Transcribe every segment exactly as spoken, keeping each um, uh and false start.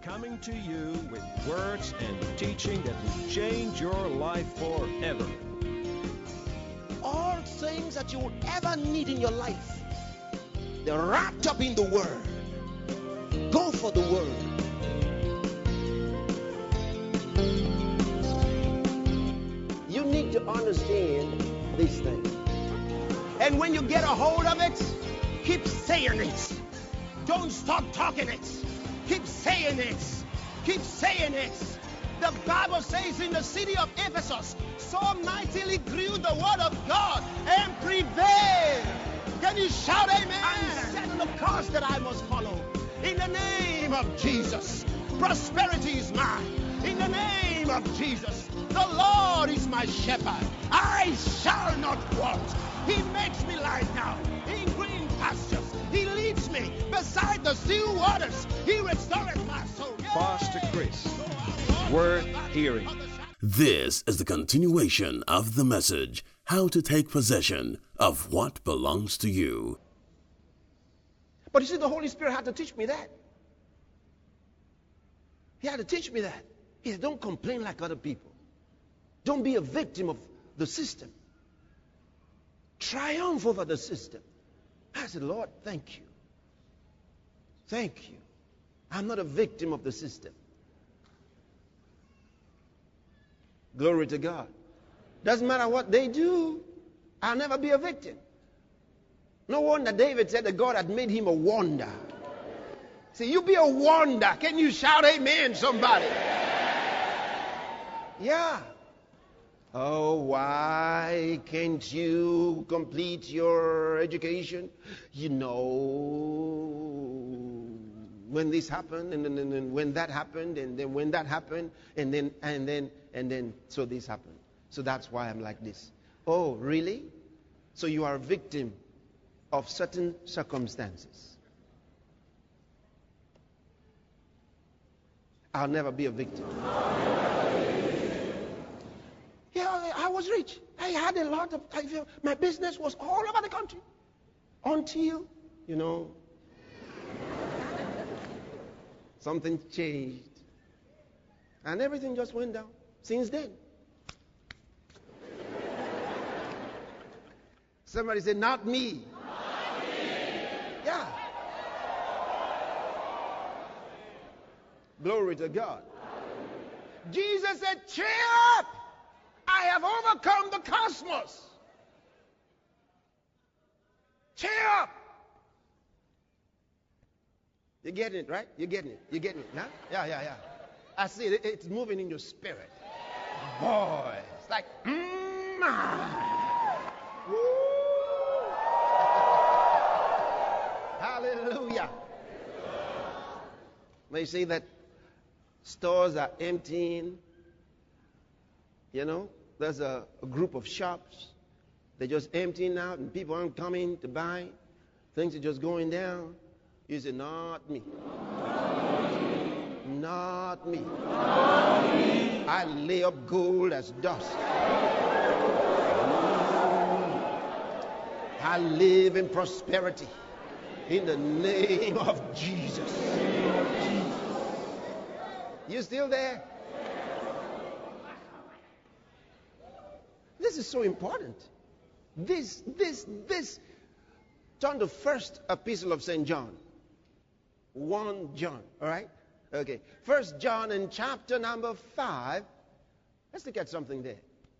coming to you with words and teaching that will change your life forever. All things that you would ever need in your life, they're wrapped up in the Word. Go for the Word. You need to understand these things. And when you get a hold of it, keep saying it. Don't stop talking it. Keep saying it. Keep saying it. The Bible says in the city of Ephesus, so mightily grew the word of God and prevailed. Can you shout amen? I'm setting the course that I must follow. In the name of Jesus, prosperity is mine. In the name of Jesus, the Lord is my shepherd. I shall not want. He makes me lie down in green pastures. He leads me beside the still waters. He restores my soul. Pastor Chris, worth hearing. This is the continuation of the message, How to Take Possession of What Belongs to You. But you see, the Holy Spirit had to teach me that. He had to teach me that. He said, don't complain like other people. Don't be a victim of the system. Triumph over the system. I said, Lord, thank you. Thank you. I'm not a victim of the system. Glory to God. Doesn't matter what they do, I'll never be a victim. No wonder David said that God had made him a wonder. See, you be a wonder. Can you shout amen, somebody? Yeah. Oh, why can't you complete your education? You know, when this happened, and then and, and when that happened, and then when that happened, and then and then and then so this happened. So that's why I'm like this. Oh, really? So you are a victim of certain circumstances. I'll never be a victim. Yeah, I was rich. I had a lot of, I feel, my business was all over the country. Until, you know, something changed. And everything just went down. Since then. Somebody said, not me. Not me. Yeah. Glory to God. Jesus said, cheer up. I have overcome the cosmos. Cheer up. You're getting it, right? You're getting it. You're getting it, huh? Yeah, yeah, yeah. I see it. It's moving in your spirit. Boy, it's like, mm, ah. Woo. Hallelujah. They say that stores are emptying. You know, there's a, a group of shops. They're just emptying out and people aren't coming to buy. Things are just going down. You say, not me. Not me. Not me. I lay up gold as dust. I live in prosperity. In the name of Jesus. You still there? This is so important. This, this, this. Turn to first epistle of Saint John. First John, all right? Okay. First John in chapter number five. Let's look at something there.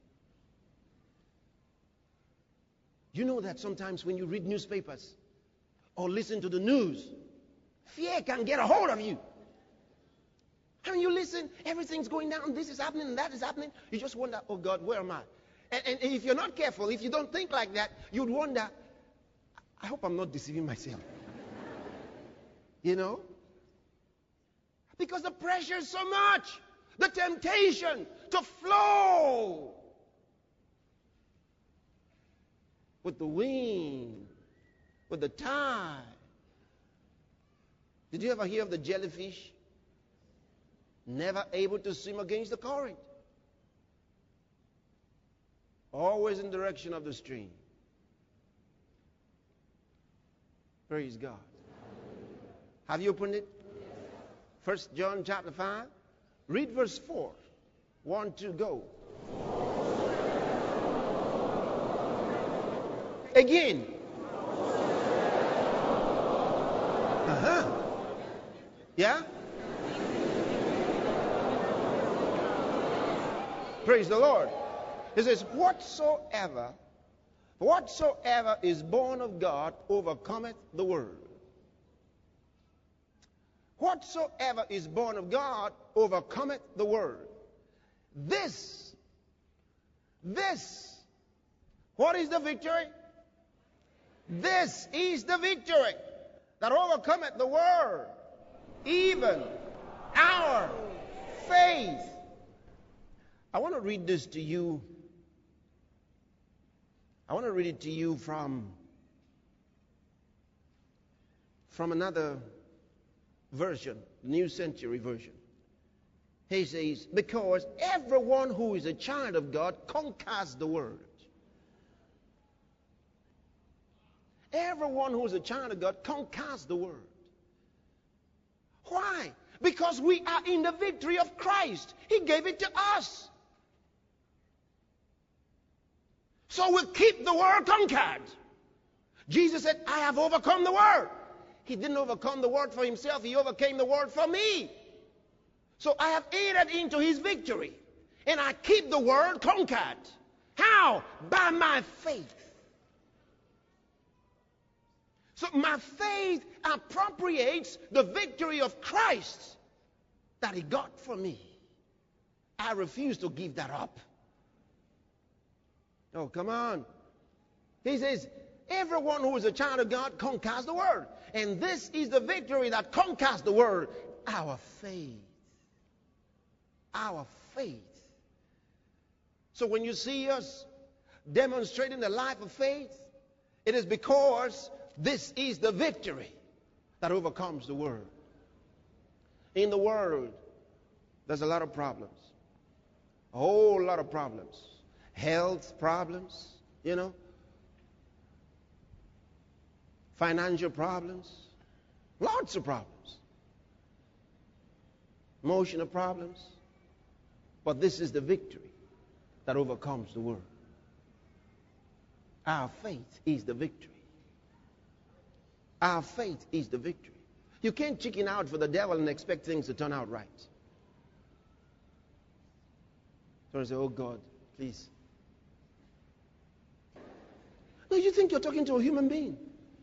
You know that sometimes when you read newspapers or listen to the news, fear can get a hold of you. I mean, you listen, everything's going down, this is happening and that is happening. You just wonder, oh God, where am I? And, and if you're not careful, if you don't think like that, you'd wonder, I hope I'm not deceiving myself. You know? Because the pressure is so much. The temptation to flow with the wind, with the tide. Did you ever hear of the jellyfish? Never able to swim against the current. Always in the direction of the stream. Praise God. Have you opened it? First John chapter five. Read verse four. One, two, go. Again. Uh-huh. Yeah? Praise the Lord. It says, whatsoever, whatsoever is born of God overcometh the world. Whatsoever is born of God overcometh the world. This, this, what is the victory? This is the victory that overcometh the world, even our faith. I want to read this to you. I want to read it to you from, from another version, New Century Version. He says, because everyone who is a child of God conquers the world. Everyone who is a child of God conquers the world. Why? Because we are in the victory of Christ. He gave it to us. So we'll keep the world conquered. Jesus said, I have overcome the world. He didn't overcome the world for himself. He overcame the world for me. So I have entered into his victory. And I keep the world conquered. How? By my faith. So my faith appropriates the victory of Christ that he got for me. I refuse to give that up. Oh, come on. He says, everyone who is a child of God conquers the world. And this is the victory that conquers the world. Our faith. Our faith. So when you see us demonstrating the life of faith, it is because this is the victory that overcomes the world. In the world, there's a lot of problems. A whole lot of problems. Health problems, you know. Financial problems. Lots of problems. Emotional problems. But this is the victory that overcomes the world. Our faith is the victory. Our faith is the victory. You can't chicken out for the devil and expect things to turn out right. So I say, oh God, please. No, you think you're talking to a human being.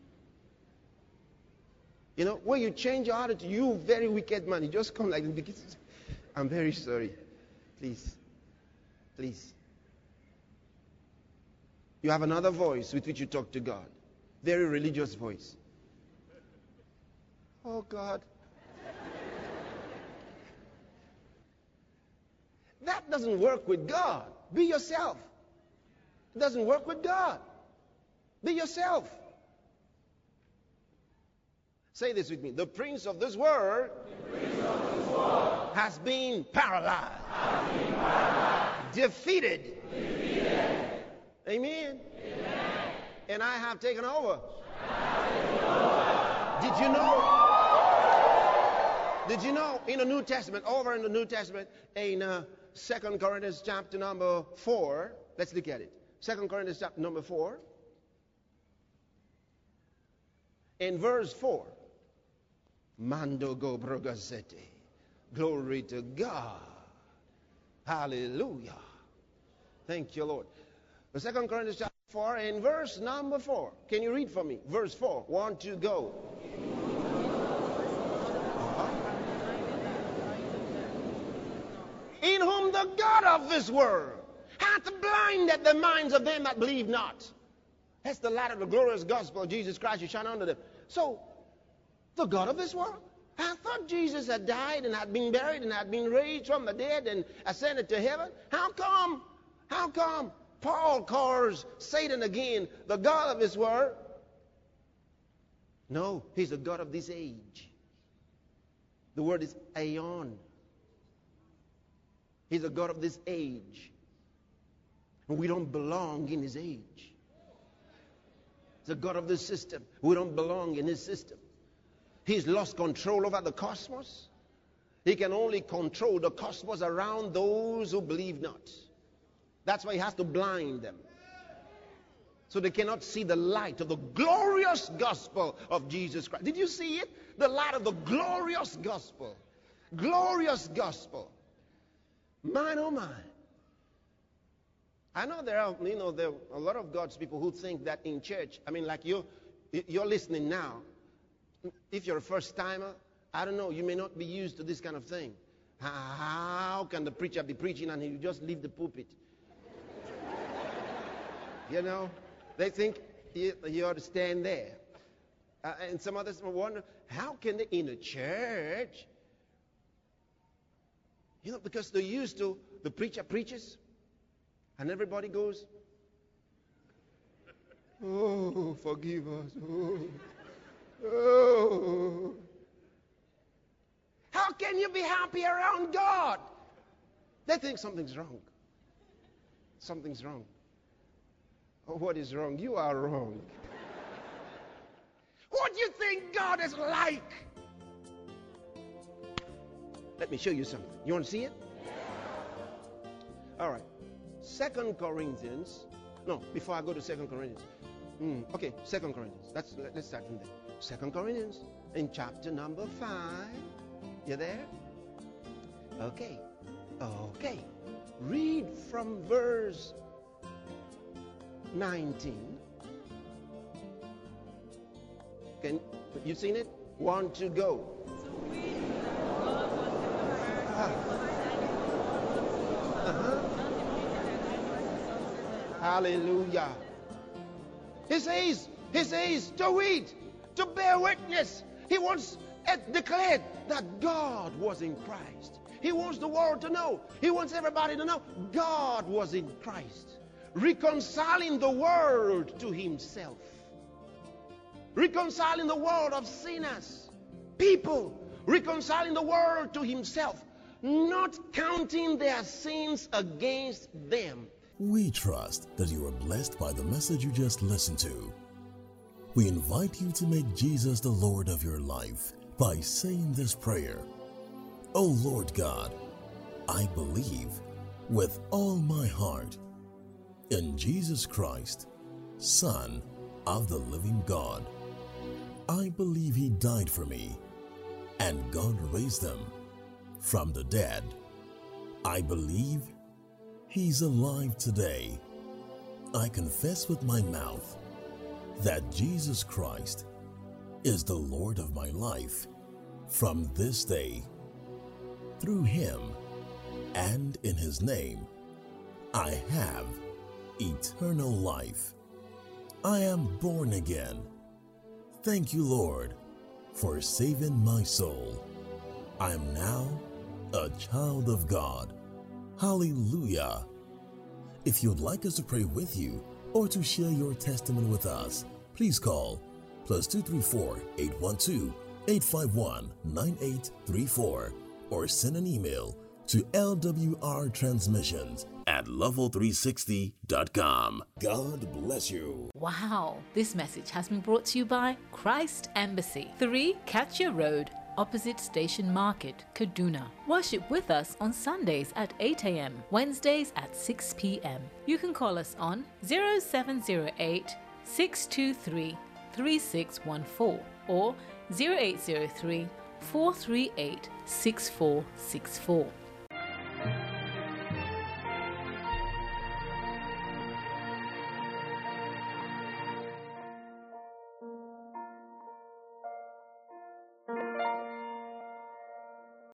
You know, when you change your attitude, you very wicked man, you just come like this. I'm very sorry. Please. Please. You have another voice with which you talk to God. Very religious voice. Oh God. That doesn't work with God. Be yourself. It doesn't work with God. Be yourself. Say this with me. The prince of this world, the prince of this world has been paralyzed. Has been paralyzed. Defeated. Defeated. Amen. Amen. And I have taken over. I have taken over. Did you know? Did you know in the New Testament, over in the New Testament, in uh, Second Corinthians chapter number four, let's look at it. Second Corinthians chapter number four. In verse four, Mando go brogasete. Glory to God. Hallelujah. Thank you, Lord. The Second Corinthians chapter four, in verse number four. Can you read for me? Verse four. One, two, go. Uh-huh. In whom the God of this world hath blinded the minds of them that believe not. That's the light of the glorious gospel of Jesus Christ who shine unto them. So, the God of this world. I thought Jesus had died and had been buried and had been raised from the dead and ascended to heaven. How come? How come Paul calls Satan again the God of this world? No, he's the God of this age. The word is aeon. He's the God of this age. And we don't belong in his age. The God of this system. We don't belong in his system. He's lost control over the cosmos. He can only control the cosmos around those who believe not. That's why he has to blind them, so they cannot see the light of the glorious gospel of Jesus Christ. Did you see it? The light of the glorious gospel. Glorious gospel. Man, oh my. I know there are, you know, there are a lot of God's people who think that in church, I mean, like you, you're listening now. If you're a first timer, I don't know, you may not be used to this kind of thing. How can the preacher be preaching and you just leave the pulpit? You know, they think you, you ought to stand there. Uh, and some others wonder, how can they in a church? You know, because they're used to the preacher preaches and everybody goes, oh, forgive us. Oh, oh. How can you be happy around God? They think something's wrong. Something's wrong. Oh, what is wrong? You are wrong. What do you think God is like? Let me show you something. You want to see it? All right. Second Corinthians. No, before I go to Second Corinthians. Mm, okay, Second Corinthians. That's, let's start from there. Second Corinthians in chapter number five. You there? Okay. Okay. Read from verse nineteen. Can you seen it? One, two, go. Ah. Uh-huh. Hallelujah. He says, he says to read, to bear witness. He wants it declared that God was in Christ. He wants the world to know. He wants everybody to know God was in Christ, reconciling the world to himself, reconciling the world of sinners, people, reconciling the world to himself, not counting their sins against them. We trust that you are blessed by the message you just listened to. We invite you to make Jesus the Lord of your life by saying this prayer. Oh Lord God, I believe with all my heart in Jesus Christ, Son of the living God. I believe he died for me and God raised him from the dead. I believe he's alive today. I confess with my mouth that Jesus Christ is the Lord of my life from this day. Through him and in his name, I have eternal life. I am born again. Thank you, Lord, for saving my soul. I am now a child of God. Hallelujah. If you'd like us to pray with you or to share your testimony with us, please call plus two three four, eight one two, eight five one, nine eight three four or send an email to L W R transmissions at level three sixty dot com. God bless you. Wow, this message has been brought to you by Christ Embassy, three Katya Road, opposite Station Market, Kaduna. Worship with us on Sundays at eight a.m., Wednesdays at six p.m. You can call us on zero seven zero eight, six two three, three six one four or zero eight zero three, four three eight, six four six four.